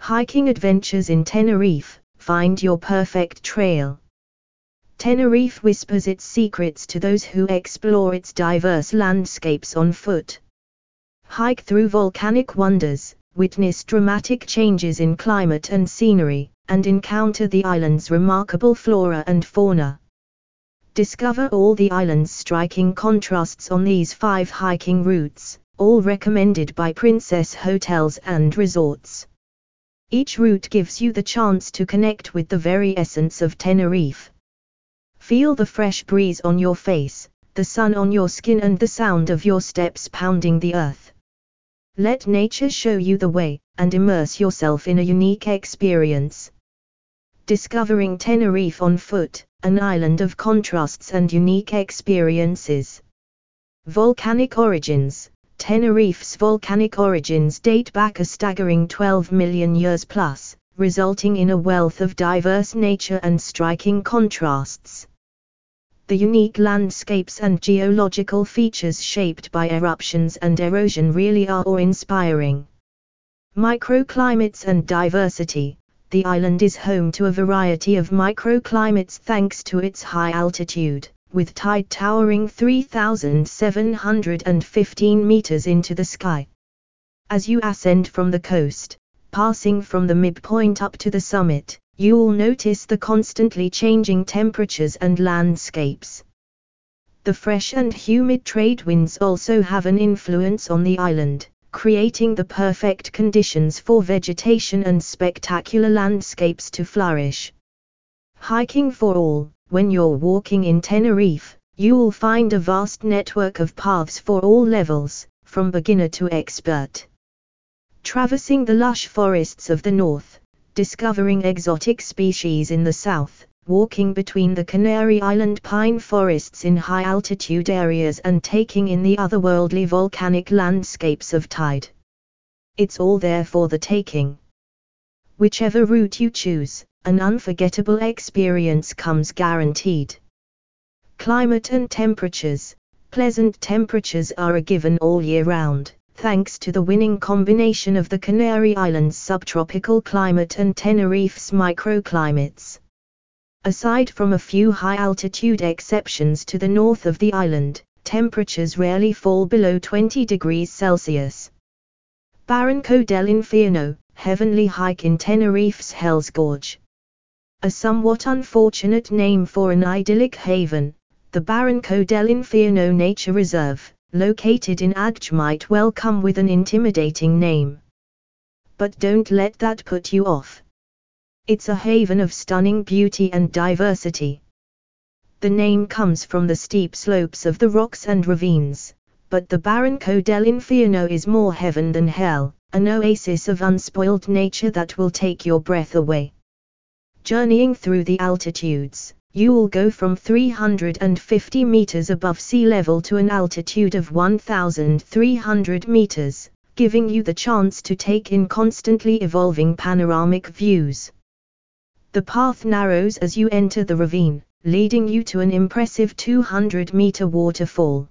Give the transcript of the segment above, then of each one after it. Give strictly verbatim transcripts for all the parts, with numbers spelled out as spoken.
Hiking adventures in Tenerife, find your perfect trail. Tenerife whispers its secrets to those who explore its diverse landscapes on foot. Hike through volcanic wonders, witness dramatic changes in climate and scenery, and encounter the island's remarkable flora and fauna. Discover all the island's striking contrasts on these five hiking routes, all recommended by Princess Hotels and Resorts. Each route gives you the chance to connect with the very essence of Tenerife. Feel the fresh breeze on your face, the sun on your skin and the sound of your steps pounding the earth. Let nature show you the way, and immerse yourself in a unique experience. Discovering Tenerife on foot, an island of contrasts and unique experiences. Volcanic origins. Tenerife's volcanic origins date back a staggering twelve million years plus, resulting in a wealth of diverse nature and striking contrasts. The unique landscapes and geological features shaped by eruptions and erosion really are awe-inspiring. Microclimates and diversity. The island is home to a variety of microclimates thanks to its high altitude, with tide towering three thousand seven hundred fifteen meters into the sky. As you ascend from the coast, passing from the midpoint up to the summit, you will notice the constantly changing temperatures and landscapes. The fresh and humid trade winds also have an influence on the island, creating the perfect conditions for vegetation and spectacular landscapes to flourish. Hiking for all. When you're walking in Tenerife, you will find a vast network of paths for all levels, from beginner to expert. Traversing the lush forests of the north, discovering exotic species in the south, walking between the Canary Island pine forests in high-altitude areas and taking in the otherworldly volcanic landscapes of Tide. It's all there for the taking. Whichever route you choose, an unforgettable experience comes guaranteed. Climate and temperatures. Pleasant temperatures are a given all year round, thanks to the winning combination of the Canary Islands' subtropical climate and Tenerife's microclimates. Aside from a few high-altitude exceptions to the north of the island, temperatures rarely fall below twenty degrees Celsius. Barranco del Infierno, heavenly hike in Tenerife's Hell's Gorge. A somewhat unfortunate name for an idyllic haven, the Barranco del Infierno Nature Reserve, located in Adj, might well come with an intimidating name. But don't let that put you off. It's a haven of stunning beauty and diversity. The name comes from the steep slopes of the rocks and ravines, but the Barranco del Infierno is more heaven than hell, an oasis of unspoiled nature that will take your breath away. Journeying through the altitudes, you will go from three hundred fifty meters above sea level to an altitude of one thousand three hundred meters, giving you the chance to take in constantly evolving panoramic views. The path narrows as you enter the ravine, leading you to an impressive two hundred meter waterfall.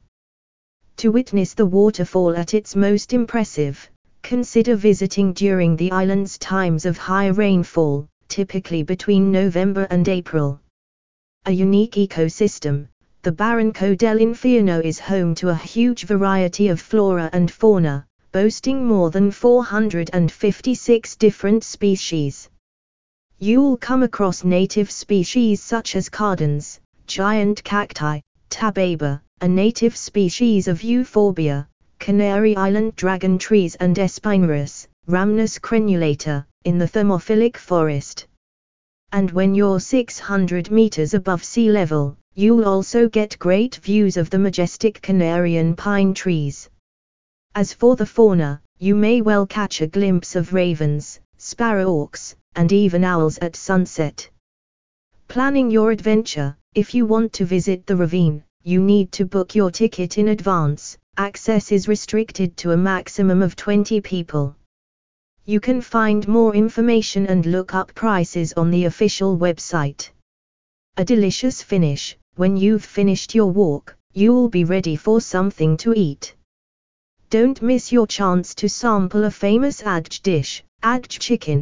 To witness the waterfall at its most impressive, consider visiting during the island's times of high rainfall, typically between November and April. A unique ecosystem, the Barranco del Infierno is home to a huge variety of flora and fauna, boasting more than four hundred fifty-six different species. You will come across native species such as cardans, giant cacti, tababa, a native species of euphorbia, Canary Island dragon trees and Espinarus, Rhamnus crenulata, in the thermophilic forest. And when you're six hundred meters above sea level, you'll also get great views of the majestic Canarian pine trees. As for the fauna, you may well catch a glimpse of ravens, sparrowhawks, and even owls at sunset. Planning your adventure. If you want to visit the ravine, you need to book your ticket in advance. Access is restricted to a maximum of twenty people. You can find more information and look up prices on the official website. A delicious finish. When you've finished your walk, you'll be ready for something to eat. Don't miss your chance to sample a famous Adj dish, Adj chicken,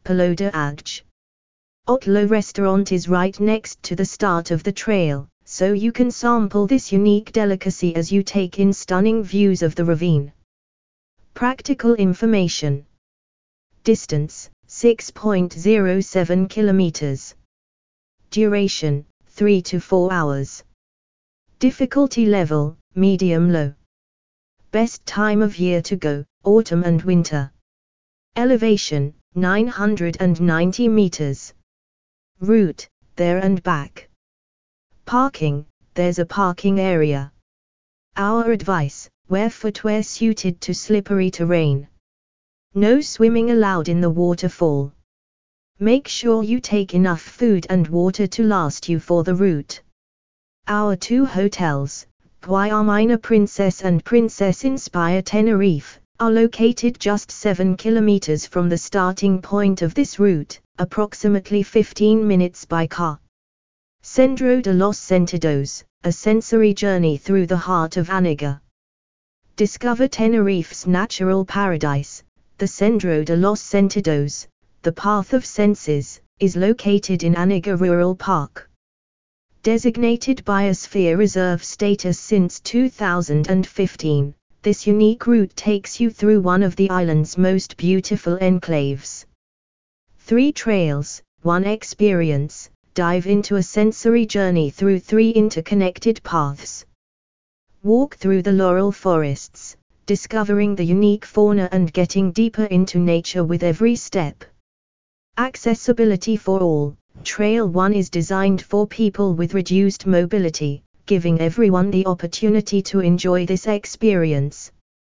Palau Agj. Otlo restaurant is right next to the start of the trail, so you can sample this unique delicacy as you take in stunning views of the ravine. Practical information. Distance, six point zero seven kilometers. Duration, three to four hours. Difficulty level, medium-low. Best time of year to go, autumn and winter. Elevation, nine hundred ninety meters. Route, there and back. Parking, there's a parking area. Our advice, wear footwear suited to slippery terrain. No swimming allowed in the waterfall. Make sure you take enough food and water to last you for the route. Our two hotels, Guayamina Princess and Princess Inspire Tenerife, are located just seven kilometers from the starting point of this route, approximately fifteen minutes by car. Sendero de los Sentidos, a sensory journey through the heart of Aniga. Discover Tenerife's natural paradise. The Sendero de los Sentidos, the Path of Senses, is located in Aniga Rural Park. Designated Biosphere Reserve status since two thousand fifteen, this unique route takes you through one of the island's most beautiful enclaves. Three trails, one experience, dive into a sensory journey through three interconnected paths. Walk through the laurel forests, discovering the unique fauna and getting deeper into nature with every step. Accessibility for all. Trail one is designed for people with reduced mobility, giving everyone the opportunity to enjoy this experience.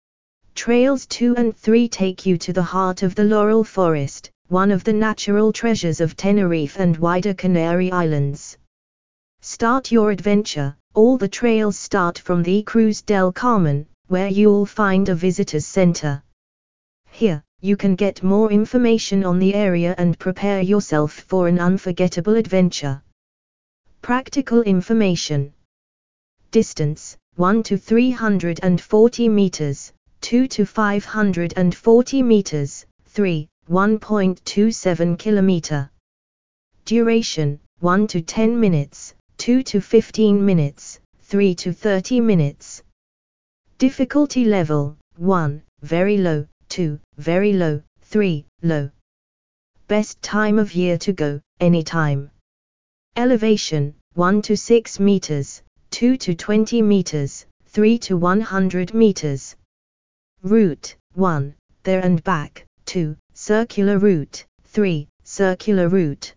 Trails two and three take you to the heart of the Laurel Forest, one of the natural treasures of Tenerife and wider Canary Islands. Start your adventure. All the trails start from the Cruz del Carmen, where you'll find a visitors center. Here, you can get more information on the area and prepare yourself for an unforgettable adventure. Practical information. Distance, one to three hundred forty meters, two to five hundred forty meters, three, one point two seven kilometer. Duration, one to ten minutes, two to fifteen minutes, three to thirty minutes. Difficulty level, one, very low, two, very low, three, low. Best time of year to go, anytime. Elevation, one to six meters, two to twenty meters, three to one hundred meters. Route, one, there and back, two, circular route, three, circular route.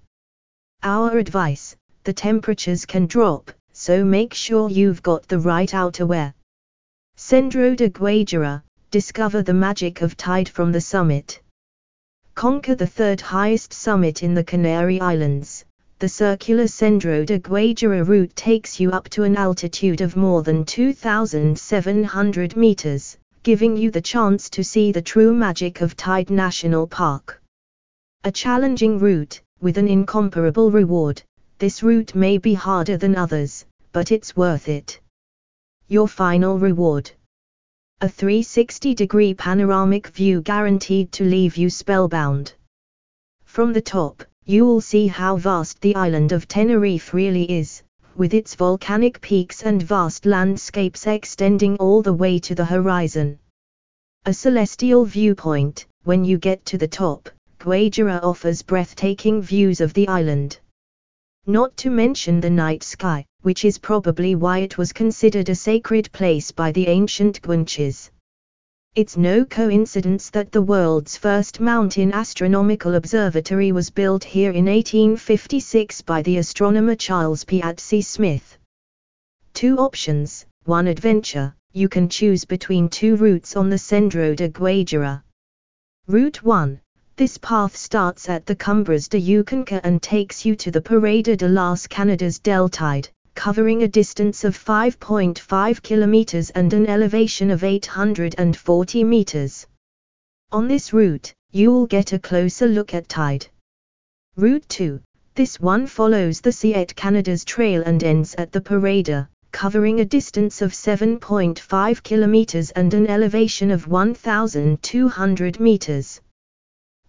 Our advice, the temperatures can drop, so make sure you've got the right outerwear. Sendero de Guajira, discover the magic of tide from the summit. Conquer the third highest summit in the Canary Islands. The circular Sendero de Guajira route takes you up to an altitude of more than two thousand seven hundred meters, giving you the chance to see the true magic of Tide National Park. A challenging route, with an incomparable reward. This route may be harder than others, but it's worth it. Your final reward. A three hundred sixty degree panoramic view guaranteed to leave you spellbound. From the top, you'll see how vast the island of Tenerife really is, with its volcanic peaks and vast landscapes extending all the way to the horizon. A celestial viewpoint. When you get to the top, Guajira offers breathtaking views of the island. Not to mention the night sky, which is probably why it was considered a sacred place by the ancient Guanches. It's no coincidence that the world's first mountain astronomical observatory was built here in eighteen fifty-six by the astronomer Charles Piazzi Smith. Two options, one adventure. You can choose between two routes on the Sendero de Guajira. Route one. This path starts at the Cumbres de Yucanca and takes you to the Parada de las Canadas del Tide, covering a distance of five point five kilometers and an elevation of eight hundred forty meters. On this route, you'll get a closer look at tide. Route two. This one follows the Siete Canadas Trail and ends at the Parada, covering a distance of seven point five kilometers and an elevation of one thousand two hundred meters.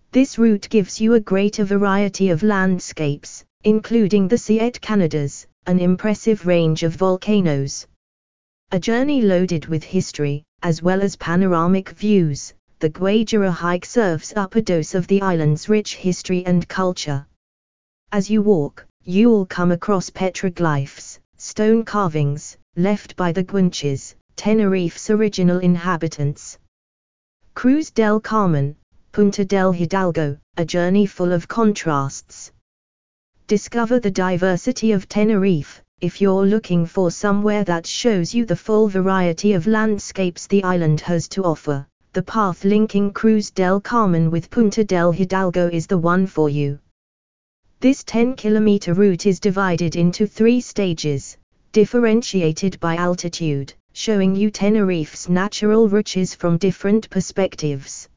This route gives you a greater variety of landscapes, including the Siete Canadas, an impressive range of volcanoes. A journey loaded with history, as well as panoramic views. The Guayjura hike serves up a dose of the island's rich history and culture. As you walk, you'll come across petroglyphs, stone carvings, left by the Guanches, Tenerife's original inhabitants. Cruz del Carmen, Punta del Hidalgo, a journey full of contrasts. Discover the diversity of Tenerife. If you're looking for somewhere that shows you the full variety of landscapes the island has to offer, the path linking Cruz del Carmen with Punta del Hidalgo is the one for you. This ten kilometer route is divided into three stages, differentiated by altitude, showing you Tenerife's natural riches from different perspectives.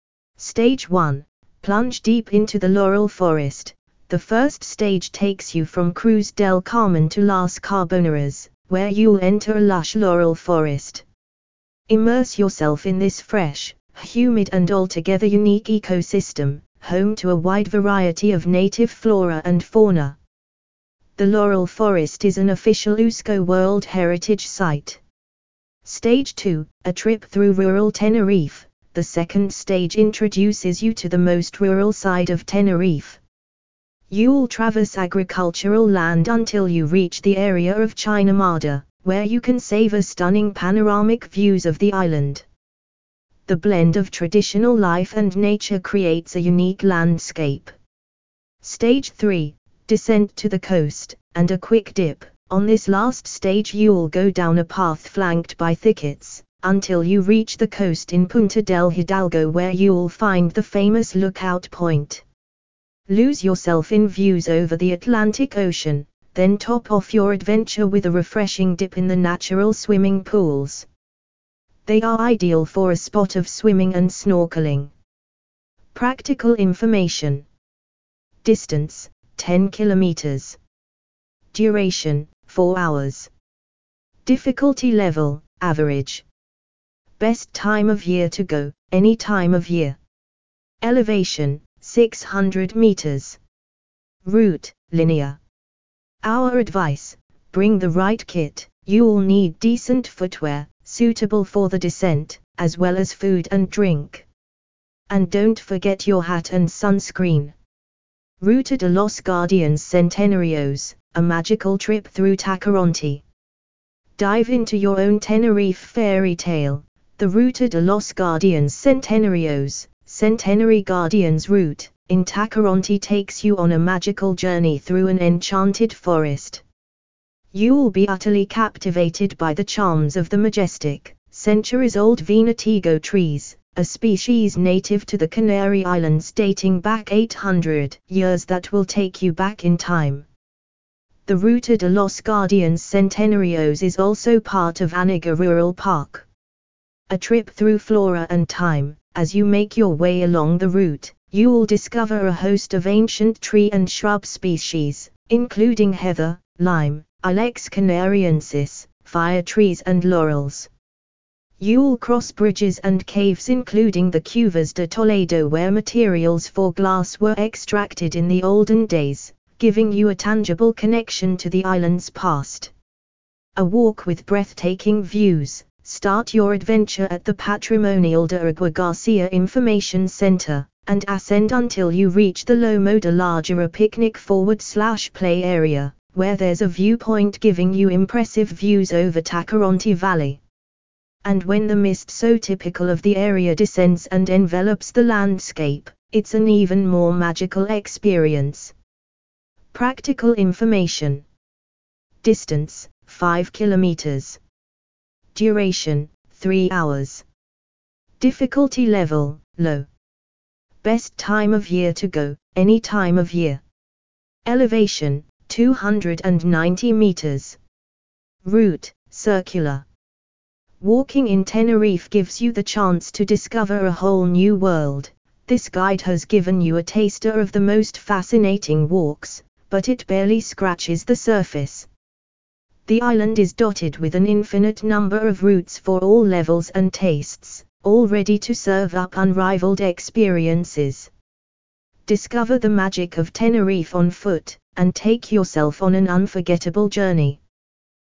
Stage one. Plunge deep into the laurel forest. The first stage takes you from Cruz del Carmen to Las Carboneras, where you'll enter a lush laurel forest. Immerse yourself in this fresh, humid and altogether unique ecosystem, home to a wide variety of native flora and fauna. The laurel forest is an official UNESCO World Heritage Site. Stage two, a trip through rural Tenerife. The second stage introduces you to the most rural side of Tenerife. You'll traverse agricultural land until you reach the area of Chinamada, where you can savor stunning panoramic views of the island. The blend of traditional life and nature creates a unique landscape. Stage three, descent to the coast, and a quick dip. On this last stage you'll go down a path flanked by thickets, until you reach the coast in Punta del Hidalgo, where you'll find the famous Lookout Point. Lose yourself in views over the Atlantic Ocean, then top off your adventure with a refreshing dip in the natural swimming pools. They are ideal for a spot of swimming and snorkeling. Practical information. Distance, ten kilometers. Duration, four hours. Difficulty level, average. Best time of year to go, any time of year. Elevation, six hundred meters. Route, linear. Our advice, bring the right kit. You'll need decent footwear, suitable for the descent, as well as food and drink. And don't forget your hat and sunscreen. Ruta de los Guardianes Centenarios, a magical trip through Tacoronte. Dive into your own Tenerife fairy tale. The Ruta de los Guardianes Centenarios, Centenary Guardians route, in Tacoronte takes you on a magical journey through an enchanted forest. You'll be utterly captivated by the charms of the majestic, centuries-old Venatigo trees, a species native to the Canary Islands dating back eight hundred years that will take you back in time. The Ruta de los Guardianes Centenarios is also part of Aniga Rural Park. A trip through flora and time. As you make your way along the route, you'll discover a host of ancient tree and shrub species, including heather, lime, Ilex canariensis, fire trees and laurels. You'll cross bridges and caves including the Cuvas de Toledo, where materials for glass were extracted in the olden days, giving you a tangible connection to the island's past. A walk with breathtaking views. Start your adventure at the patrimonial de Agua Garcia Information Center, and ascend until you reach the Lomo de la Jura picnic forward slash play area, where there's a viewpoint giving you impressive views over Tacoronte Valley. And when the mist so typical of the area descends and envelops the landscape, it's an even more magical experience. Practical information. Distance, five kilometers. Duration, three hours. Difficulty level, low. Best time of year to go, any time of year. Elevation, two hundred ninety meters. Route, circular. Walking in Tenerife gives you the chance to discover a whole new world. This guide has given you a taster of the most fascinating walks, but it barely scratches the surface. The island is dotted with an infinite number of routes for all levels and tastes, all ready to serve up unrivaled experiences. Discover the magic of Tenerife on foot, and take yourself on an unforgettable journey.